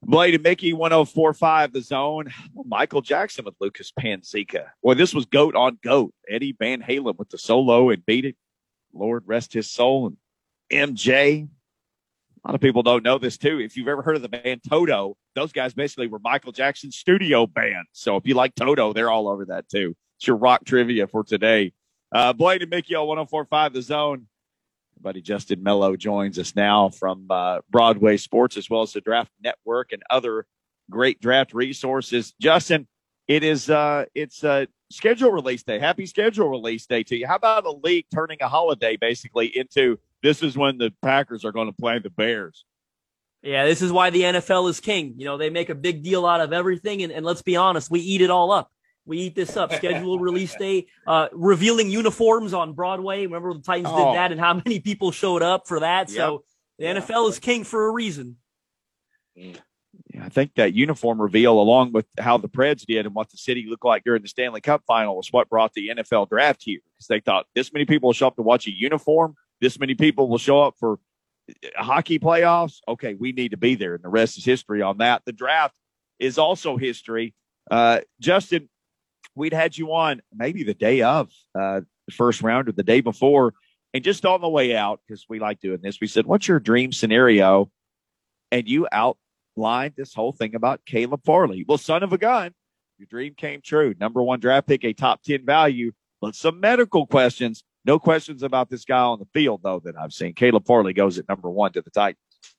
Blade and Mickey 1045 the zone. Michael Jackson with Lucas Panzica. Boy, this was goat on goat. Eddie Van Halen with the solo and Beat It. Lord rest his soul. And MJ. A lot of people don't know this too. If you've ever heard of the band Toto, those guys basically were Michael Jackson's studio band. So if you like Toto, they're all over that too. It's your rock trivia for today. Blade and Mickey on 1045 the zone. Buddy Justin Mello joins us now from Broadway Sports, as well as the Draft Network and other great draft resources. Justin, it's schedule release day. Happy schedule release day to you. How about a league turning a holiday basically into this is when the Packers are going to play the Bears? Yeah, this is why the NFL is king. You know, they make a big deal out of everything, and let's be honest, we eat it all up. We eat this up. Schedule release day, revealing uniforms on Broadway. Remember the Titans did that and how many people showed up for that. Yep. So the NFL is king for a reason. Yeah, I think that uniform reveal, along with how the Preds did and what the city looked like during the Stanley Cup final, was what brought the NFL draft here. Because they thought this many people will show up to watch a uniform. This many people will show up for hockey playoffs. Okay, we need to be there. And the rest is history on that. The draft is also history. Justin, we'd had you on maybe the day of the first round or the day before. And just on the way out, because we like doing this, we said, what's your dream scenario? And you outlined this whole thing about Caleb Farley. Well, son of a gun, your dream came true. Number one draft pick, a top 10 value, but some medical questions. No questions about this guy on the field, though, that I've seen. Caleb Farley goes at number one to the Titans.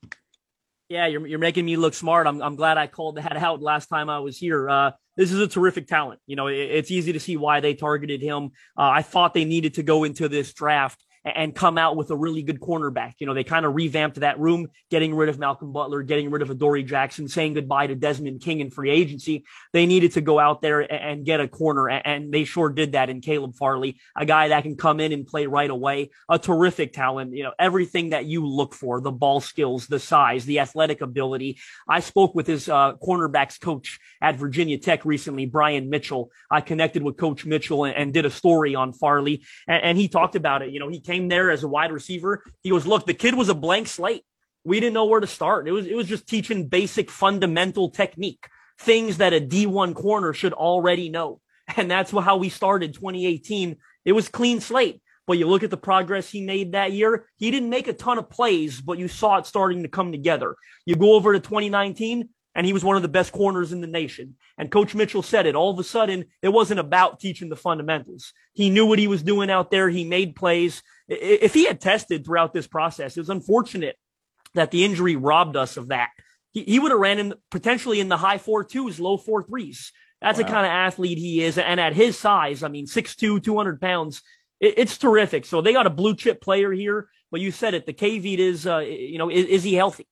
Yeah, you're making me look smart. I'm glad I called that out last time I was here. This is a terrific talent. You know, it's easy to see why they targeted him. I thought they needed to go into this draft and come out with a really good cornerback. You know, they kind of revamped that room, getting rid of Malcolm Butler, getting rid of Adoree Jackson, saying goodbye to Desmond King in free agency. They needed to go out there and get a corner, and they sure did that in Caleb Farley, a guy that can come in and play right away, a terrific talent, you know, everything that you look for, the ball skills, the size, the athletic ability. I spoke with his cornerbacks coach at Virginia Tech recently, Brian Mitchell. I connected with Coach Mitchell and did a story on Farley, and he talked about it. You know, he came there as a wide receiver. He goes, look, the kid was a blank slate. We didn't know where to start. It was just teaching basic fundamental technique, things that a D1 corner should already know. And that's how we started 2018. It was clean slate. But you look at the progress he made that year. He didn't make a ton of plays, but you saw it starting to come together. You go over to 2019, and he was one of the best corners in the nation. And Coach Mitchell said it. All of a sudden, it wasn't about teaching the fundamentals. He knew what he was doing out there. He made plays. If he had tested throughout this process, it was unfortunate that the injury robbed us of that. He would have ran potentially in the high 4.2s, low 4.3s. That's the kind of athlete he is. And at his size, I mean, 6'2", 200 pounds, it's terrific. So they got a blue chip player here. But you said it, the caveat is, is he healthy?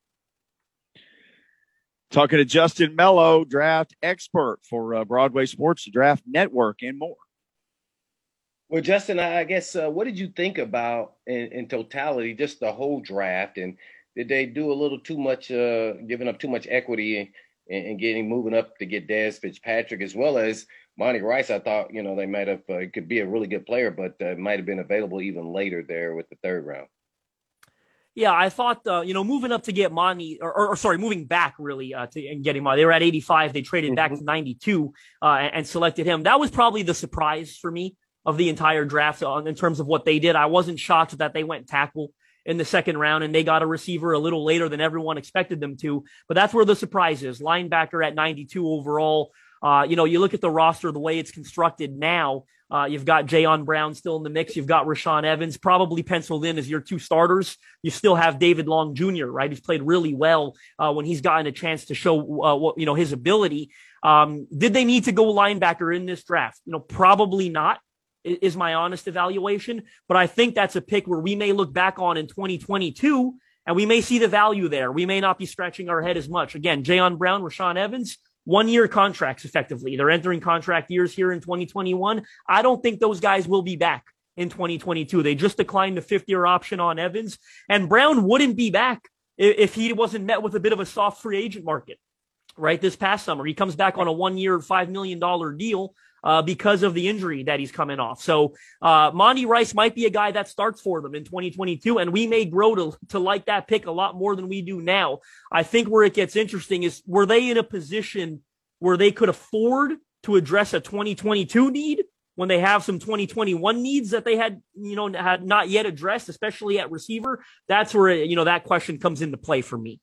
Talking to Justin Mello, draft expert for Broadway Sports, Draft Network, and more. Well, Justin, I guess, what did you think about in totality, just the whole draft? And did they do a little too much, giving up too much equity and moving up to get Dez Fitzpatrick, as well as Monty Rice? I thought, they might have, could be a really good player, but might have been available even later there with the third round. Yeah, I thought, moving up to get Monty, moving back really and getting Monty. They were at 85. They traded back to 92 and selected him. That was probably the surprise for me of the entire draft in terms of what they did. I wasn't shocked that they went tackle in the second round and they got a receiver a little later than everyone expected them to. But that's where the surprise is. Linebacker at 92 overall. You look at the roster, the way it's constructed now. You've got Jayon Brown still in the mix. You've got Rashaan Evans probably penciled in as your two starters. You still have David Long Jr., right? He's played really well when he's gotten a chance to show his ability. Did they need to go linebacker in this draft? Probably not, is my honest evaluation. But I think that's a pick where we may look back on in 2022 and we may see the value there. We may not be scratching our head as much. Again, Jayon Brown, Rashaan Evans, 1-year contracts effectively. They're entering contract years here in 2021. I don't think those guys will be back in 2022. They just declined the 5th-year option on Evans. And Brown wouldn't be back if he wasn't met with a bit of a soft free agent market, right? This past summer, he comes back on a 1-year, $5 million deal. because of the injury that he's coming off. So Monty Rice might be a guy that starts for them in 2022, and we may grow to like that pick a lot more than we do now. I think where it gets interesting is, were they in a position where they could afford to address a 2022 need when they have some 2021 needs that they had not yet addressed, especially at receiver? That's where, that question comes into play for me.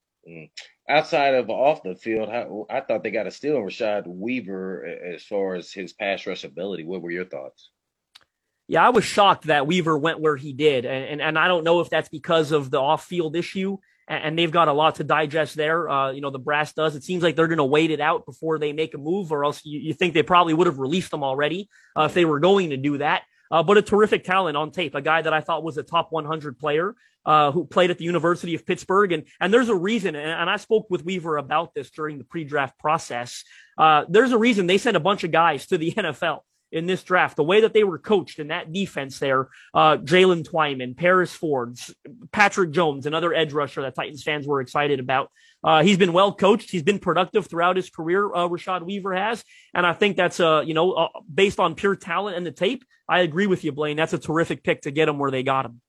Outside of off the field, I thought they got a steal in Rashad Weaver as far as his pass rush ability. What were your thoughts? Yeah, I was shocked that Weaver went where he did. And I don't know if that's because of the off-field issue, and they've got a lot to digest there. The brass does. It seems like they're going to wait it out before they make a move, or else you think they probably would have released them already if they were going to do that. But a terrific talent on tape, a guy that I thought was a top 100 player who played at the University of Pittsburgh. And there's a reason, and I spoke with Weaver about this during the pre-draft process. There's a reason they sent a bunch of guys to the NFL in this draft. The way that they were coached in that defense there, Jalen Twyman, Paris Ford, Patrick Jones, another edge rusher that Titans fans were excited about. He's been well coached. He's been productive throughout his career, Rashad Weaver has. And I think that's, based on pure talent and the tape, I agree with you, Blaine. That's a terrific pick to get him where they got him.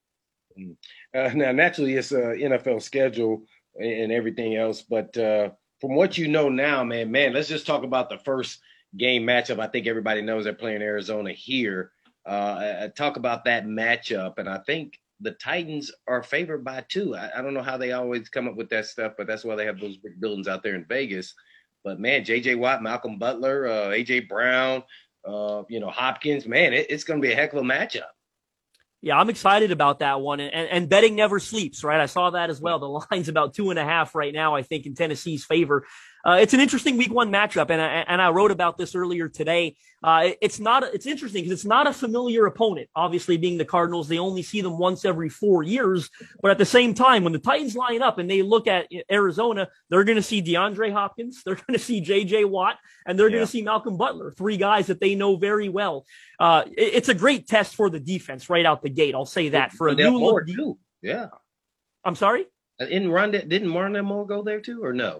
Now, naturally, it's an NFL schedule and everything else. But from what you know now, man, let's just talk about the first game matchup. I think everybody knows they're playing Arizona here. Talk about that matchup. And I think the Titans are favored by 2. I don't know how they always come up with that stuff, but that's why they have those big buildings out there in Vegas. But, man, J.J. Watt, Malcolm Butler, A.J. Brown, Hopkins, man, it's going to be a heck of a matchup. Yeah, I'm excited about that one. And betting never sleeps, right? I saw that as well. The line's about 2.5 right now, I think, in Tennessee's favor. It's an interesting week 1 matchup, and I wrote about this earlier today. It's interesting because it's not a familiar opponent. Obviously, being the Cardinals, they only see them once every 4 years. But at the same time, when the Titans line up and they look at Arizona, they're going to see DeAndre Hopkins, they're going to see J.J. Watt, and they're going to see Malcolm Butler, 3 guys that they know very well. It's a great test for the defense right out the gate. I'll say that for a new look. Yeah. I'm sorry? Didn't Rondale Moore go there too, or no?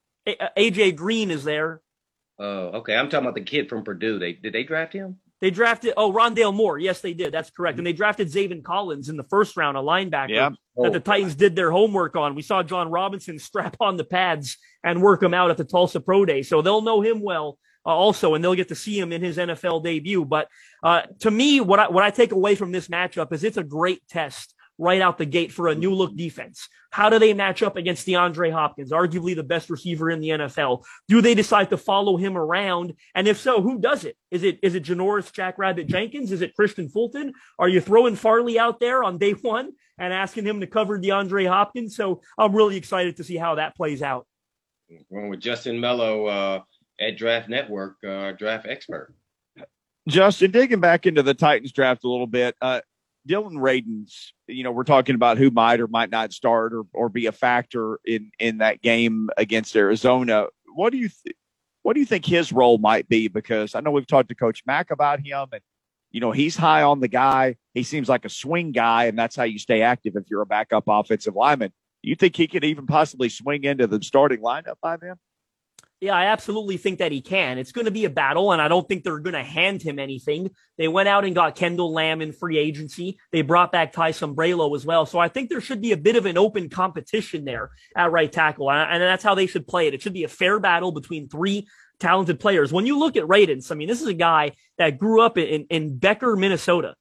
AJ Green is there. Oh, okay. I'm talking about the kid from Purdue. Did they draft him? They drafted Rondale Moore. Yes, they did. That's correct. And they drafted Zaven Collins in the first round, a linebacker that the Titans did their homework on. We saw John Robinson strap on the pads and work him out at the Tulsa Pro Day. So they'll know him well also, and they'll get to see him in his NFL debut. But to me, what I take away from this matchup is it's a great test right out the gate for a new look defense. How do they match up against DeAndre Hopkins, arguably the best receiver in the NFL? Do they decide to follow him around? And if so, who does it? Is it Janoris Jackrabbit Jenkins? Is it Christian Fulton? Are you throwing Farley out there on day 1 and asking him to cover DeAndre Hopkins? So I'm really excited to see how that plays out. Going with Justin Mello at Draft Network, draft expert. Justin, digging back into the Titans draft a little bit, Dylan Radins, we're talking about who might or might not start or be a factor in that game against Arizona. What do you think his role might be? Because I know we've talked to Coach Mack about him, and he's high on the guy. He seems like a swing guy, and that's how you stay active if you're a backup offensive lineman. Do you think he could even possibly swing into the starting lineup by then? Yeah, I absolutely think that he can. It's going to be a battle, and I don't think they're going to hand him anything. They went out and got Kendall Lamb in free agency. They brought back Ty Sombrero as well. So I think there should be a bit of an open competition there at right tackle, and that's how they should play it. It should be a fair battle between 3 talented players. When you look at Radins, I mean, this is a guy that grew up in Becker, Minnesota,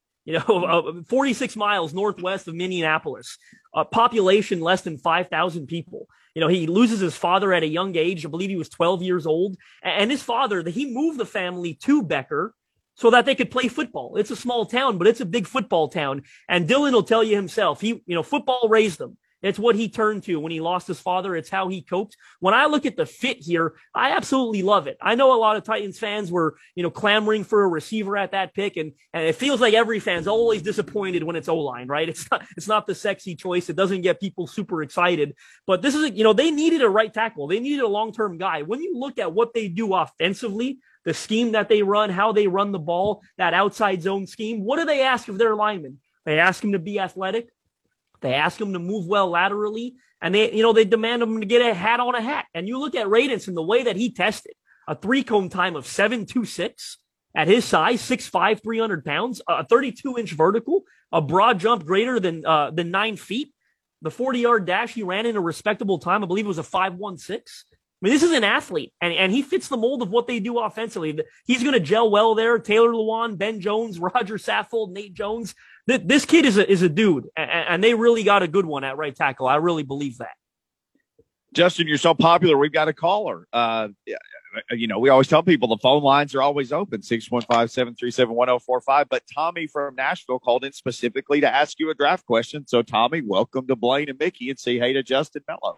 46 miles northwest of Minneapolis, a population less than 5,000 people. He loses his father at a young age. I believe he was 12 years old. And his father, he moved the family to Becker so that they could play football. It's a small town, but it's a big football town. And Dylan will tell you himself, football raised him. It's what he turned to when he lost his father. It's how he coped. When I look at the fit here, I absolutely love it. I know a lot of Titans fans were, clamoring for a receiver at that pick. And it feels like every fan's always disappointed when it's O-line, right? It's not the sexy choice. It doesn't get people super excited. But this is, they needed a right tackle. They needed a long-term guy. When you look at what they do offensively, the scheme that they run, how they run the ball, that outside zone scheme, what do they ask of their linemen? They ask them to be athletic. They ask him to move well laterally, and they demand him to get a hat on a hat. And you look at Radins and the way that he tested a 3-cone time of 7.26. at his size, 6'5", 300 pounds, a 32-inch vertical, a broad jump greater than 9 feet. The 40-yard dash he ran in a respectable time. I believe it was a 5.16. I mean, this is an athlete, and he fits the mold of what they do offensively. He's going to gel well there. Taylor Lewan, Ben Jones, Roger Saffold, Nate Jones. This kid is a dude, and they really got a good one at right tackle. I really believe that. Justin, you're so popular. We've got a caller. We always tell people the phone lines are always open, 615-737-1045. But Tommy from Nashville called in specifically to ask you a draft question. So, Tommy, welcome to Blaine and Mickey, and say hey to Justin Mello.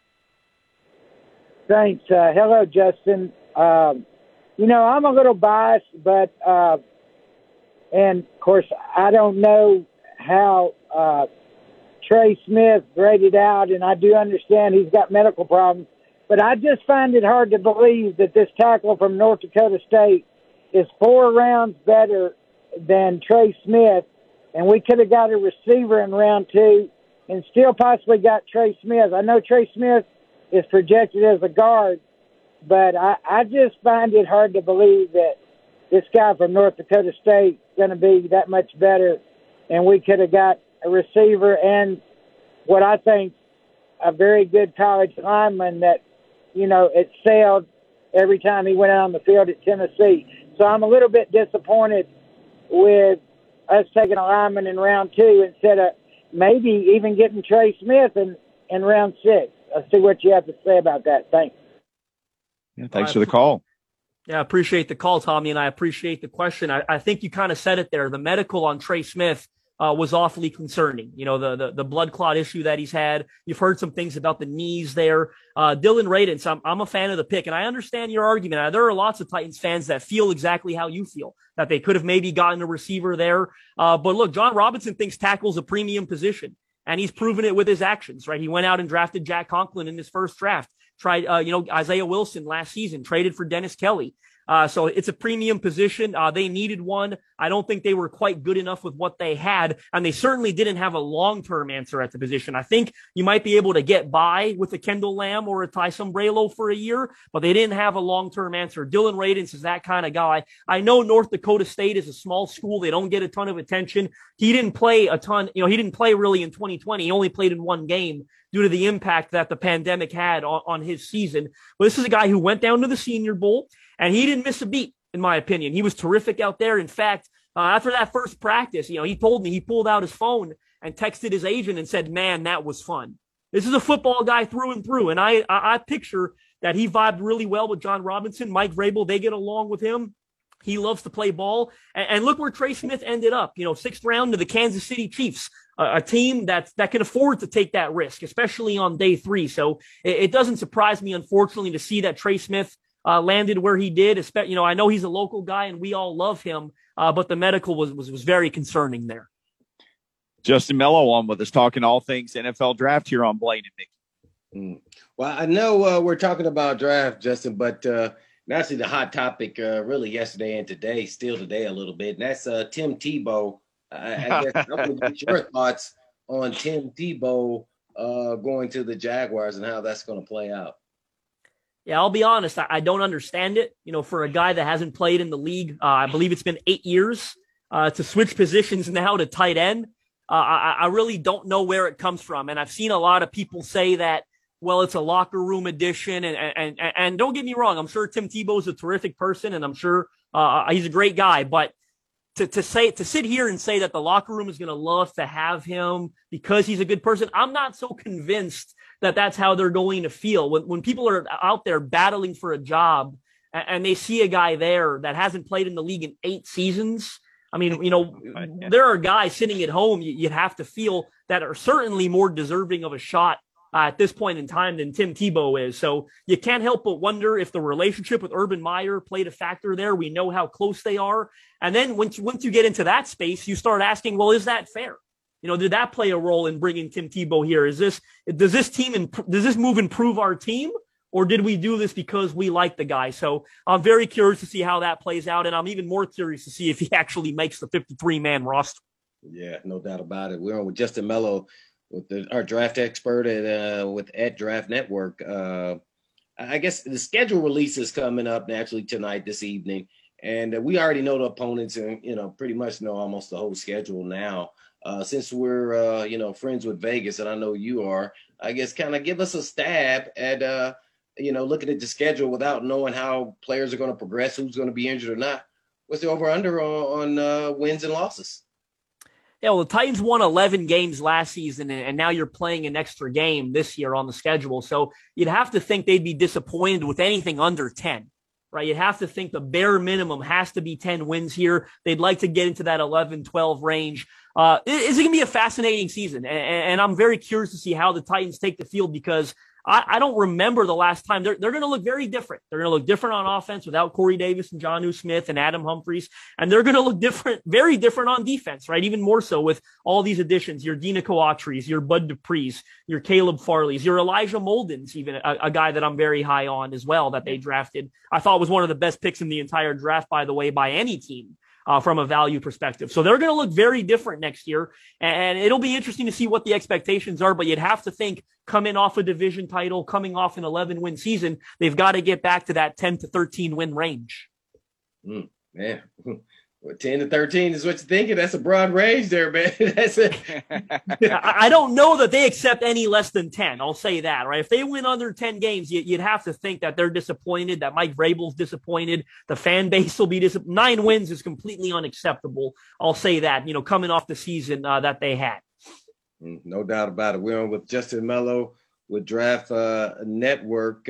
Thanks. Hello, Justin. I'm a little biased, but and, of course, I don't know how Trey Smith graded out, and I do understand he's got medical problems. But I just find it hard to believe that this tackle from North Dakota State is 4 rounds better than Trey Smith, and we could have got a receiver in round 2 and still possibly got Trey Smith. I know Trey Smith is projected as a guard, but I just find it hard to believe that this guy from North Dakota State is going to be that much better, and we could have got a receiver and what I think a very good college lineman that, excelled every time he went out on the field at Tennessee. So I'm a little bit disappointed with us taking a lineman in round 2 instead of maybe even getting Trey Smith in round 6. I'll see what you have to say about that. Thanks. Yeah, thanks for the call. Yeah, I appreciate the call, Tommy, and I appreciate the question. I think you kind of said it there. The medical on Trey Smith was awfully concerning. The blood clot issue that he's had. You've heard some things about the knees there. Dylan Radins, I'm a fan of the pick, and I understand your argument. There are lots of Titans fans that feel exactly how you feel, that they could have maybe gotten a receiver there. But look, John Robinson thinks tackle's a premium position, and he's proven it with his actions, right? He went out and drafted Jack Conklin in his first draft. Tried, Isaiah Wilson last season, traded for Dennis Kelly. So it's a premium position. They needed one. I don't think they were quite good enough with what they had, and they certainly didn't have a long-term answer at the position. I think you might be able to get by with a Kendall Lamb or a Ty Sombrero for a year, but they didn't have a long-term answer. Dylan Radins is that kind of guy. I know North Dakota State is a small school. They don't get a ton of attention. He didn't play a ton. He didn't play really in 2020. He only played in one game due to the impact that the pandemic had on his season. But this is a guy who went down to the Senior Bowl, and he didn't miss a beat, in my opinion. He was terrific out there. In fact, after that first practice, he told me he pulled out his phone and texted his agent and said, "Man, that was fun." This is a football guy through and through, and I picture that he vibed really well with John Robinson. Mike Vrabel, they get along with him. He loves to play ball. And look where Trey Smith ended up, 6th round to the Kansas City Chiefs, a team that can afford to take that risk, especially on day 3. So it doesn't surprise me, unfortunately, to see that Trey Smith landed where he did. I know he's a local guy and we all love him, but the medical was very concerning there. Justin Mello on with us, talking all things NFL draft here on Blaine and Mickey. Well, I know we're talking about draft, Justin, but actually the hot topic really yesterday and today, still today a little bit, and that's Tim Tebow. I guess I'm going to get your thoughts on Tim Tebow going to the Jaguars and how that's going to play out. Yeah, I'll be honest. I don't understand it. For a guy that hasn't played in the league, I believe it's been 8 years to switch positions now to tight end. I really don't know where it comes from. And I've seen a lot of people say that, well, it's a locker room addition. And don't get me wrong. I'm sure Tim Tebow is a terrific person, and I'm sure he's a great guy. But to sit here and say that the locker room is going to love to have him because he's a good person, I'm not so convinced that that's how they're going to feel. When people are out there battling for a job and they see a guy there that hasn't played in the league in 8 seasons, I mean, there are guys sitting at home you'd have to feel that are certainly more deserving of a shot at this point in time than Tim Tebow is. So you can't help but wonder if the relationship with Urban Meyer played a factor there. We know how close they are. And then once you get into that space, you start asking, well, is that fair? Did that play a role in bringing Tim Tebow here? Does this move improve our team, or did we do this because we like the guy? So I'm very curious to see how that plays out, and I'm even more curious to see if he actually makes the 53-man roster. Yeah, no doubt about it. We're on with Justin Mello, with our draft expert at Draft Network. I guess the schedule release is coming up naturally tonight, this evening. And we already know the opponents and, pretty much know almost the whole schedule now. Since we're, friends with Vegas, and I know you are, I guess kind of give us a stab at, looking at the schedule without knowing how players are going to progress, who's going to be injured or not. What's the over-under on wins and losses? Yeah, well, the Titans won 11 games last season, and now you're playing an extra game this year on the schedule. So you'd have to think they'd be disappointed with anything under 10. Right, you'd have to think the bare minimum has to be 10 wins here. They'd like to get into that 11, 12 range. It's going to be a fascinating season, and I'm very curious to see how the Titans take the field because I don't remember the last time. They're going to look very different. They're going to look different on offense without Corey Davis and Jonnu Smith and Adam Humphries, and they're going to look different, very different on defense, right? Even more so with all these additions, your Dina Coatris, your Bud Dupree's, your Caleb Farley's, your Elijah Molden's, even a guy that I'm very high on as well that they drafted. I thought was one of the best picks in the entire draft, by the way, by any team. From a value perspective. So they're going to look very different next year. And it'll be interesting to see what the expectations are, but you'd have to think coming off a division title, coming off an 11-win season, they've got to get back to that 10 to 13 win range. Man, well, 10 to 13 is what you're thinking. That's a broad range there, man. That's it. I don't know that they accept any less than 10. I'll say that, right? If they win under 10 games, you'd have to think that they're disappointed, that Mike Vrabel's disappointed. The fan base will be disappointed. 9 wins is completely unacceptable. I'll say that, coming off the season that they had. No doubt about it. We're on with Justin Mello with Draft Network,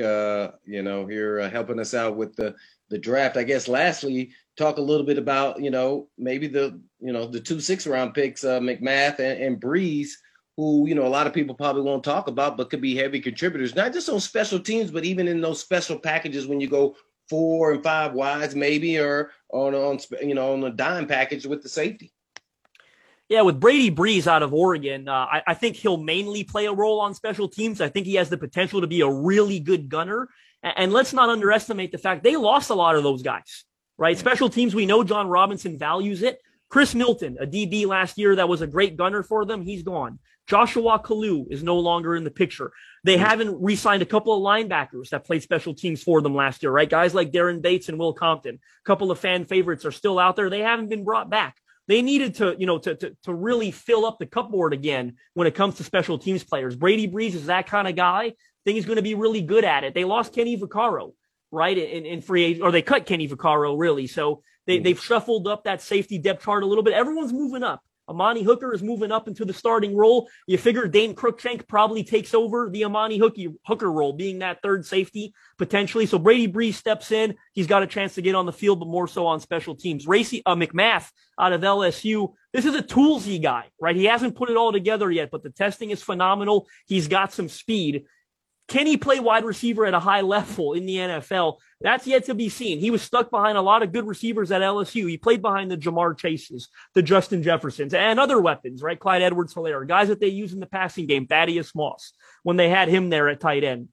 here helping us out with the draft. I guess lastly, talk a little bit about, maybe the 2 6-round picks, McMath and Breeze, who, a lot of people probably won't talk about, but could be heavy contributors, not just on special teams, but even in those special packages when you go 4 and 5 wides, maybe, or on a dime package with the safety. Yeah, with Brady Breeze out of Oregon, I think he'll mainly play a role on special teams. I think he has the potential to be a really good gunner. And let's not underestimate the fact they lost a lot of those guys, right? Special teams, we know John Robinson values it. Chris Milton, a DB last year that was a great gunner for them, he's gone. Joshua Kalu is no longer in the picture. They haven't re-signed a couple of linebackers that played special teams for them last year, right? Guys like Darren Bates and Will Compton. A couple of fan favorites are still out there. They haven't been brought back. They needed to really fill up the cupboard again when it comes to special teams players. Brady Breeze is that kind of guy. I think he's going to be really good at it. They lost Kenny Vaccaro, right, in free agent, or they cut Kenny Vaccaro, really. So they've shuffled up that safety depth chart a little bit. Everyone's moving up. Amani Hooker is moving up into the starting role. You figure Dane Cruikshank probably takes over the Amani Hooker role, being that third safety potentially. So Brady Breeze steps in. He's got a chance to get on the field, but more so on special teams. McMath out of LSU. This is a toolsy guy, right? He hasn't put it all together yet, but the testing is phenomenal. He's got some speed. Can he play wide receiver at a high level in the NFL? That's yet to be seen. He was stuck behind a lot of good receivers at LSU. He played behind the Jamar Chases, the Justin Jeffersons, and other weapons, right? Clyde Edwards-Helaire, guys that they use in the passing game, Thaddeus Moss, when they had him there at tight end.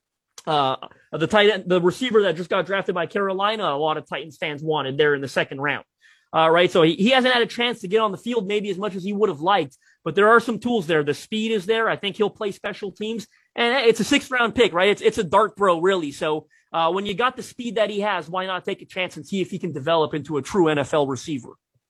The receiver that just got drafted by Carolina, a lot of Titans fans wanted there in the second round. Right. So he hasn't had a chance to get on the field maybe as much as he would have liked, but there are some tools there. The speed is there. I think he'll play special teams, and it's a 6th-round pick, right? It's a dart throw, really. So when you got the speed that he has, why not take a chance and see if he can develop into a true NFL receiver?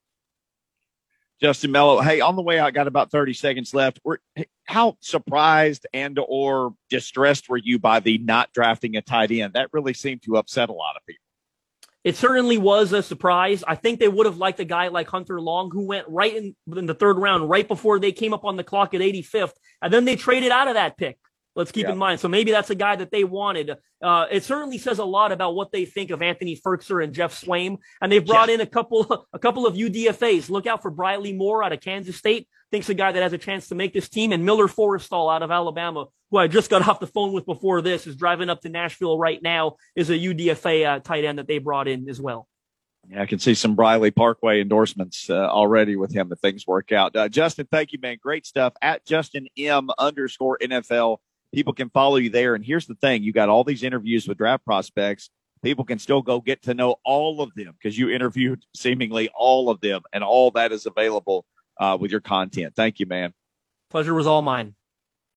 Justin Mello, hey, on the way out, got about 30 seconds left. How surprised and or distressed were you by the not drafting a tight end? That really seemed to upset a lot of people. It certainly was a surprise. I think they would have liked a guy like Hunter Long, who went right in the 3rd round, right before they came up on the clock at 85th. And then they traded out of that pick. Let's keep in mind. So maybe that's a guy that they wanted. It certainly says a lot about what they think of Anthony Ferkser and Jeff Swaim. And they've brought in a couple of UDFAs. Look out for Briley Moore out of Kansas State. Thinks a guy that has a chance to make this team. And Miller Forrestall out of Alabama, who I just got off the phone with before this, is driving up to Nashville right now, is a UDFA tight end that they brought in as well. Yeah, I can see some Briley Parkway endorsements already with him if things work out. Justin, thank you, man. Great stuff. At @JustinM_NFL. People can follow you there. And here's the thing. You got all these interviews with draft prospects. People can still go get to know all of them because you interviewed seemingly all of them, and all that is available with your content. Thank you, man. Pleasure was all mine.